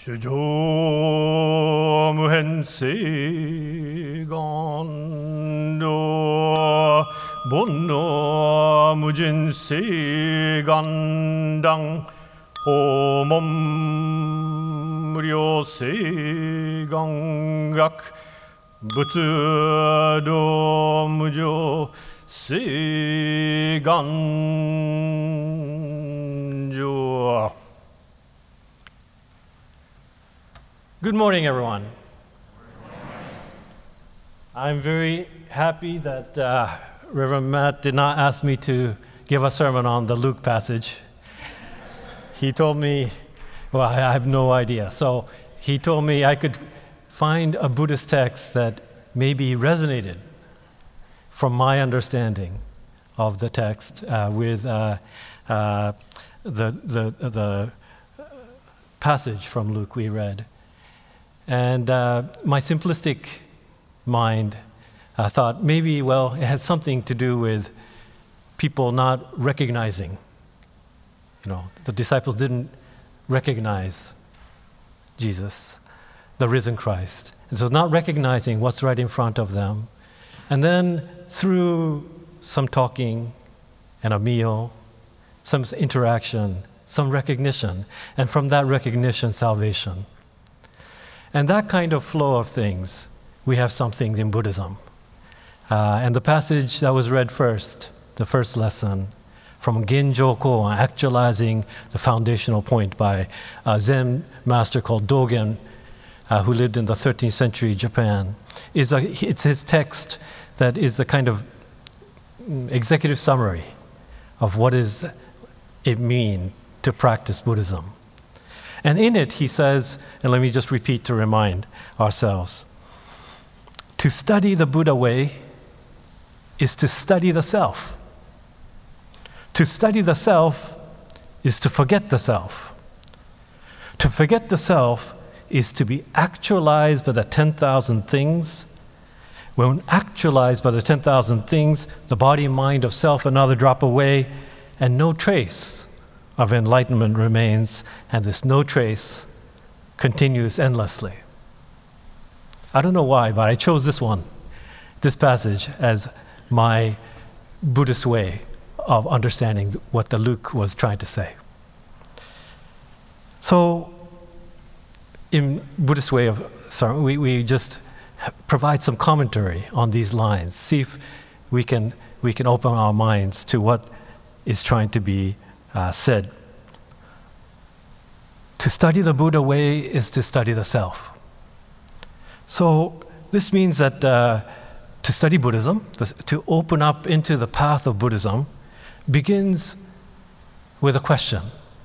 主上無変性願道煩悩無人性願断訪問無量性願学仏道無常性願上。Good morning, everyone. I'm very happy that Reverend Matt did not ask me to give a sermon on the Luke passage. He told me, well, I have no idea. So he told me I could find a Buddhist text that maybe resonated from my understanding of the text with the passage from Luke we read. And my simplistic mind thought maybe, well, it has something to do with people not recognizing. The disciples didn't recognize Jesus, the risen Christ. And so not recognizing what's right in front of them. And then through some talking and a meal, some interaction, some recognition, and from that recognition, salvation. And that kind of flow of things, we have something in Buddhism. And the passage that was read first, the first lesson, from Genjo Koan, actualizing the foundational point by a Zen master called Dogen, who lived in the 13th century Japan, it's his text that is the kind of executive summary of what does it mean to practice Buddhism. And in it, he says, and let me just repeat to remind ourselves, to study the Buddha way is to study the self. To study the self is to forget the self. To forget the self is to be actualized by the 10,000 things. When actualized by the 10,000 things, the body and mind of self and other drop away, and no trace of enlightenment remains, and this no trace continues endlessly. I don't know why, but I chose this passage, as my Buddhist way of understanding what the Luke was trying to say. So, in Buddhist way of sermon, we just provide some commentary on these lines, see if we can open our minds to what is trying to be said. To study the Buddha way is to study the self. So this means that to study Buddhism, to open up into the path of Buddhism, begins with a question.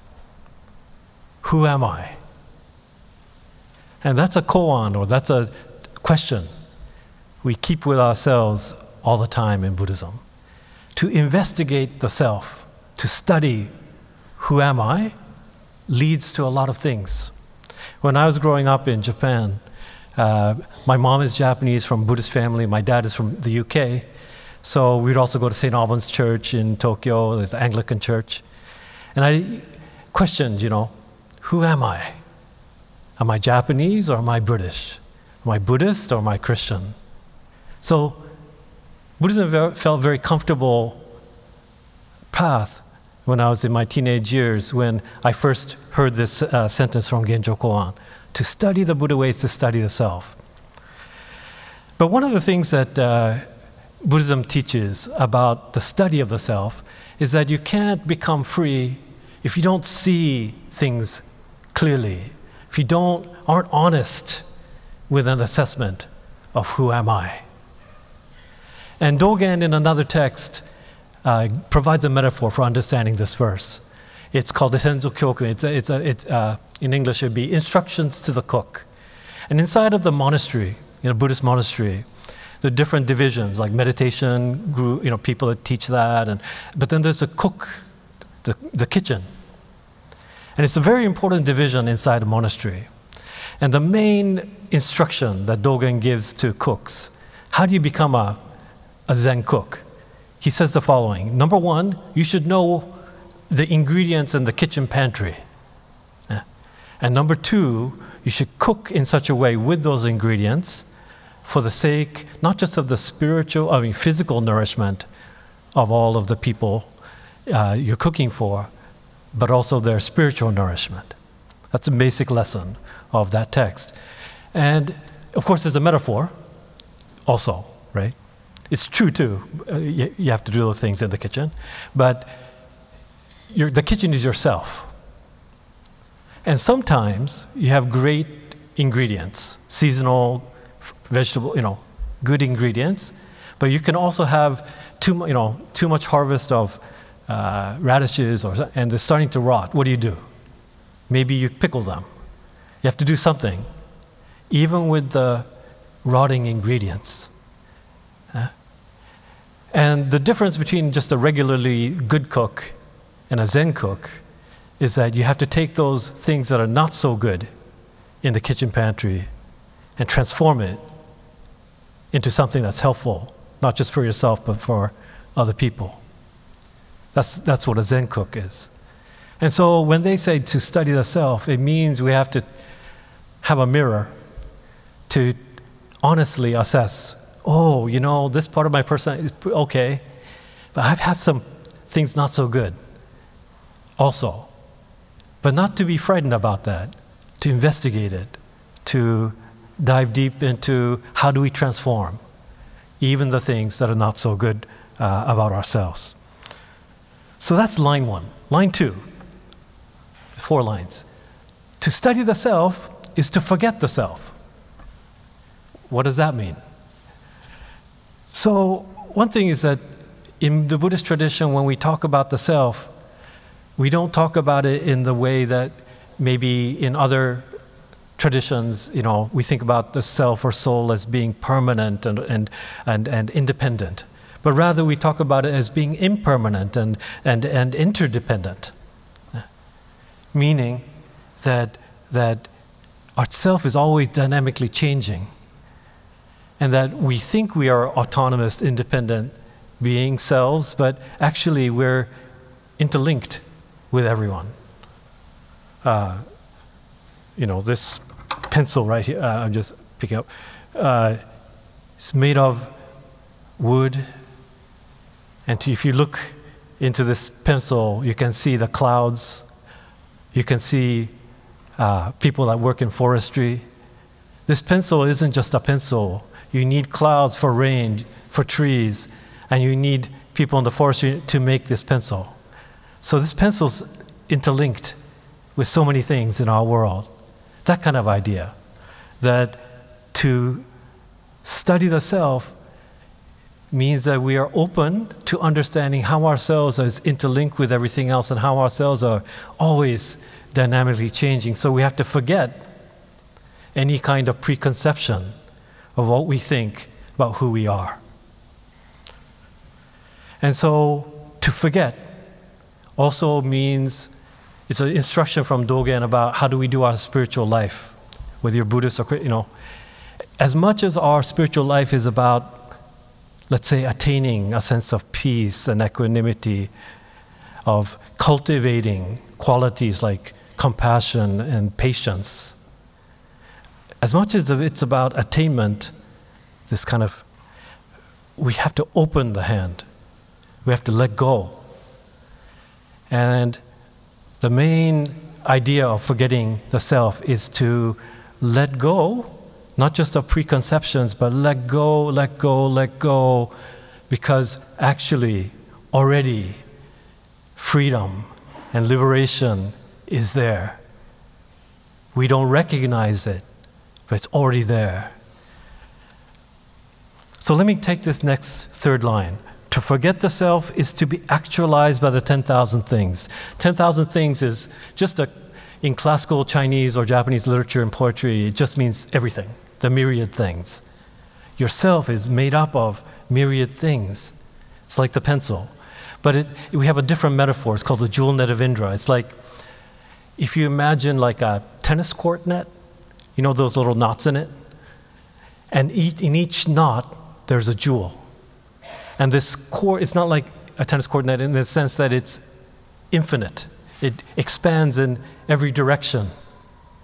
Who am I? And that's a koan, or that's a question we keep with ourselves all the time in Buddhism. To investigate the self, to study who am I, leads to a lot of things. When I was growing up in Japan, my mom is Japanese from a Buddhist family, my dad is from the UK, so we'd also go to St. Albans Church in Tokyo, there's an Anglican church, and I questioned, who am I? Am I Japanese or am I British? Am I Buddhist or am I Christian? So Buddhism felt very comfortable path when I was in my teenage years, when I first heard this sentence from Genjo Koan. To study the Buddha way is to study the self. But one of the things that Buddhism teaches about the study of the self is that you can't become free if you don't see things clearly, if you aren't honest with an assessment of who am I. And Dogen, in another text, provides a metaphor for understanding this verse. It's called the Tenzo Kyokun. In English, it would be instructions to the cook. And inside of the monastery, in a Buddhist monastery, there are different divisions, like meditation group, people that teach that. But then there's a cook, the kitchen. And it's a very important division inside a monastery. And the main instruction that Dogen gives to cooks, how do you become a Zen cook? He says the following. Number one, you should know the ingredients in the kitchen pantry. And number two, you should cook in such a way with those ingredients for the sake not just of the physical nourishment of all of the people you're cooking for, but also their spiritual nourishment. That's a basic lesson of that text. And of course, there's a metaphor also, right? It's true too. You have to do those things in the kitchen. But the kitchen is yourself. And sometimes you have great ingredients, seasonal, vegetable, good ingredients. But you can also have too much harvest of radishes, and they're starting to rot. What do? Maybe you pickle them. You have to do something, even with the rotting ingredients. And the difference between just a regularly good cook and a Zen cook is that you have to take those things that are not so good in the kitchen pantry and transform it into something that's helpful, not just for yourself, but for other people. That's what a Zen cook is. And so when they say to study the self, it means we have to have a mirror to honestly assess, this part of my personality is okay, but I've had some things not so good also. But not to be frightened about that, to investigate it, to dive deep into how do we transform even the things that are not so good about ourselves. So that's line one. Line two, 4 lines. To study the self is to forget the self. What does that mean? So one thing is that in the Buddhist tradition, when we talk about the self, we don't talk about it in the way that maybe in other traditions, we think about the self or soul as being permanent and independent. But rather we talk about it as being impermanent and interdependent. Meaning that our self is always dynamically changing. And that we think we are autonomous, independent beings, selves, but actually we're interlinked with everyone. This pencil right here, I'm just picking up, it's made of wood. And if you look into this pencil, you can see the clouds. You can see people that work in forestry. This pencil isn't just a pencil. You need clouds for rain, for trees, and you need people in the forestry to make this pencil. So this pencil's interlinked with so many things in our world. That kind of idea, that to study the self means that we are open to understanding how ourselves is interlinked with everything else and how ourselves are always dynamically changing. So we have to forget any kind of preconception of what we think about who we are. And so to forget also means it's an instruction from Dogen about how do we do our spiritual life, whether you're Buddhist or, as much as our spiritual life is about, let's say, attaining a sense of peace and equanimity, of cultivating qualities like compassion and patience, as much as it's about attainment, we have to open the hand. We have to let go. And the main idea of forgetting the self is to let go, not just of preconceptions, but let go, because actually already freedom and liberation is there. We don't recognize it, but it's already there. So let me take this next third line. To forget the self is to be actualized by the 10,000 things. 10,000 things is just in classical Chinese or Japanese literature and poetry, it just means everything, the myriad things. Yourself is made up of myriad things. It's like the pencil. But we have a different metaphor. It's called the jewel net of Indra. It's like if you imagine like a tennis court net, those little knots in it? And in each knot, there's a jewel. And this court, it's not like a tennis court net in the sense that it's infinite. It expands in every direction.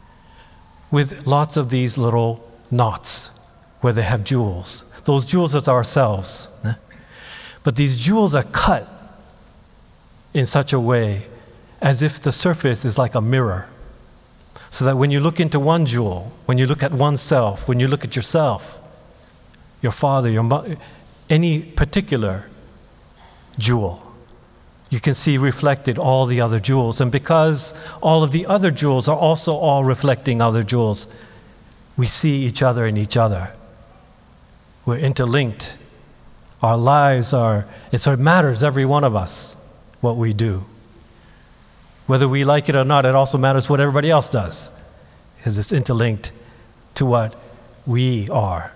with lots of these little knots where they have jewels. Those jewels are ourselves. But these jewels are cut in such a way as if the surface is like a mirror. So that when you look into one jewel, when you look at oneself, when you look at yourself, your father, your mother, any particular jewel, you can see reflected all the other jewels. And because all of the other jewels are also all reflecting other jewels, we see each other in each other. We're interlinked. Our lives it sort of matters, every one of us, what we do. Whether we like it or not, it also matters what everybody else does, because it's interlinked to what we are.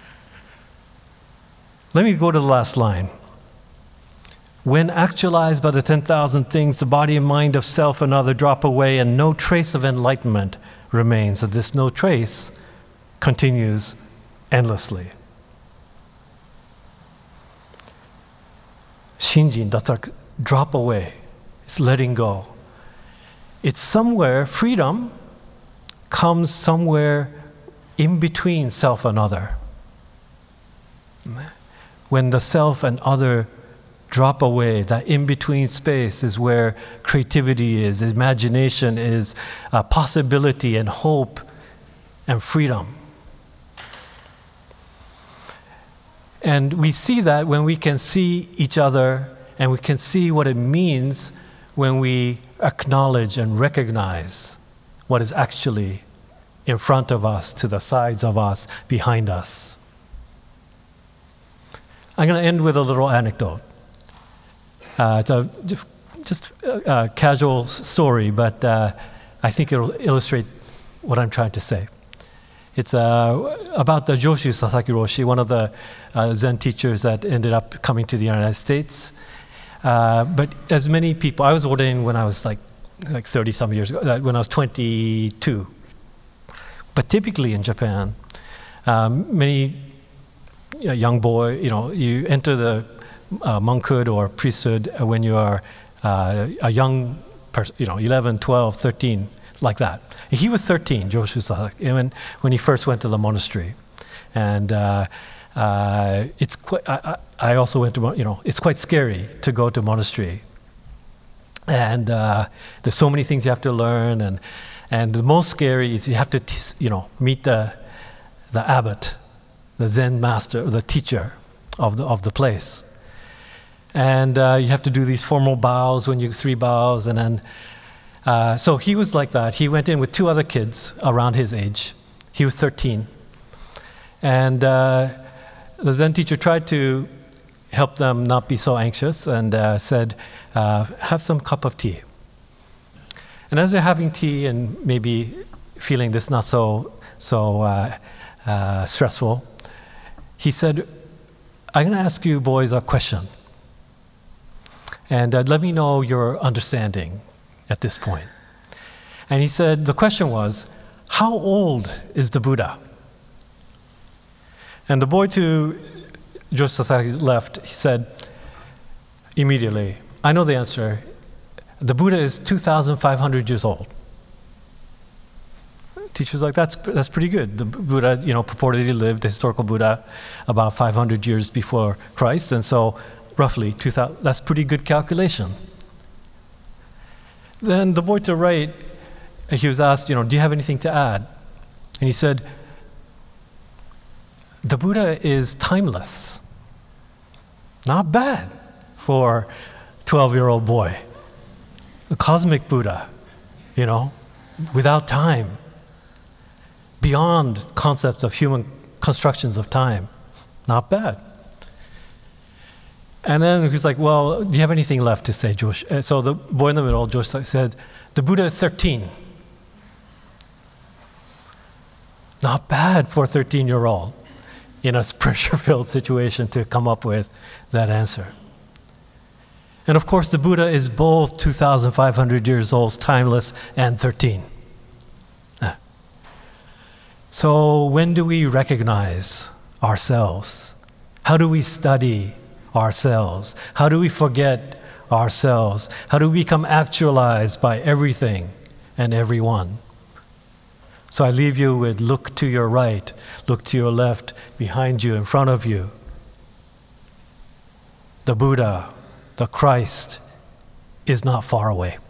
Let me go to the last line. When actualized by the 10,000 things, the body and mind of self and other drop away, and no trace of enlightenment remains. So this no trace continues endlessly. Shinjin, that's like drop away. It's letting go. It's somewhere, freedom comes somewhere in between self and other. When the self and other drop away, that in-between space is where creativity is, imagination is, possibility and hope and freedom. And we see that when we can see each other, and we can see what it means when we acknowledge and recognize what is actually in front of us, to the sides of us, behind us. I'm going to end with a little anecdote. It's just a casual story, but I think it'll illustrate what I'm trying to say. It's about the Joshu Sasaki Roshi, one of the Zen teachers that ended up coming to the United States. But as many people, I was ordained when I was like 30-some years ago, when I was 22. But typically in Japan, many young boy, you enter the monkhood or priesthood when you are a young person, 11, 12, 13, like that. He was 13, Joshu Sasaki, when he first went to the monastery. And it's quite, I also went to, it's quite scary to go to a monastery. And there's so many things you have to learn. And the most scary is you have to, meet the abbot, the Zen master, the teacher of the place. And you have to do these formal bows, 3 bows, and then, so he was like that. He went in with 2 other kids around his age. He was 13. And the Zen teacher tried to help them not be so anxious and said, have some cup of tea. And as they're having tea and maybe feeling this not so stressful, he said, I'm going to ask you boys a question. And let me know your understanding at this point. And he said, the question was, how old is the Buddha? And the boy to Joshu Sasaki's left, he said immediately, I know the answer. The Buddha is 2,500 years old. The teacher's like, that's pretty good. The Buddha, purportedly lived, the historical Buddha, about 500 years before Christ, and so roughly 2,000, that's pretty good calculation. Then the boy to the right, he was asked, do you have anything to add? And he said, the Buddha is timeless. Not bad for a 12-year-old boy. The cosmic Buddha, without time, beyond concepts of human constructions of time. Not bad. And then he's like, well, do you have anything left to say, Josh? So the boy in the middle, Josh, said, the Buddha is 13. Not bad for a 13-year-old in a pressure-filled situation to come up with that answer. And of course, the Buddha is both 2,500 years old, timeless, and 13. So when do we recognize ourselves? How do we study ourselves? How do we forget ourselves? How do we become actualized by everything and everyone? So I leave you with look to your right, look to your left, behind you, in front of you. The Buddha, the Christ, is not far away.